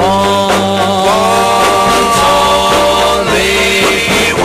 once, only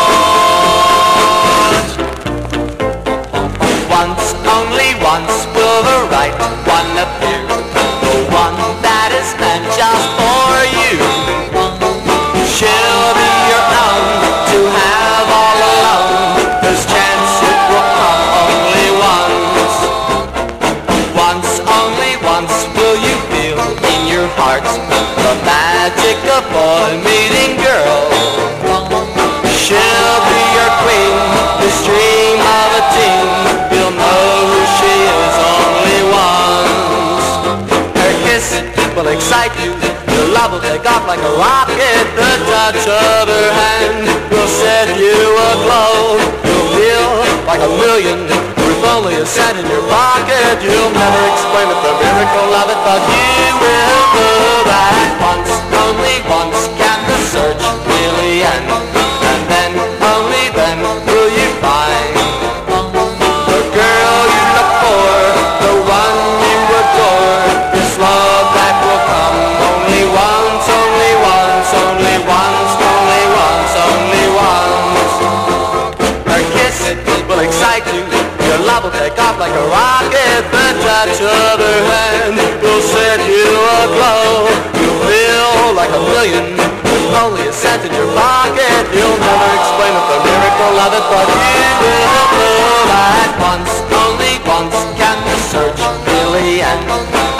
once. Only once will the right one appear, the one that is meant just for you. She'll be your own to have all alone. There's chance it will come only once. Once, only once will you feel in your heart the magic of boy meeting girl. She'll be your queen, this dream of a teen. You'll know who she is only once. Her kiss will excite you, your love will take off like a rocket. The touch of her hand will set you aglow. You'll feel like a million with only a cent in your pocket. You'll never explain it, the miracle of it, but you will know that once, only once can the search really end. And then, only then will you find the girl you look for, the one you adore. This love that will come only once, only once, only once, only once, only once. Her kiss will excite you, your love will take off like a rocket. The touch of her hand will set you aglow. You'll feel like a million with only a cent in your pocket. You'll never explain it, the miracle of it, but you will know that once, only once can the search really end.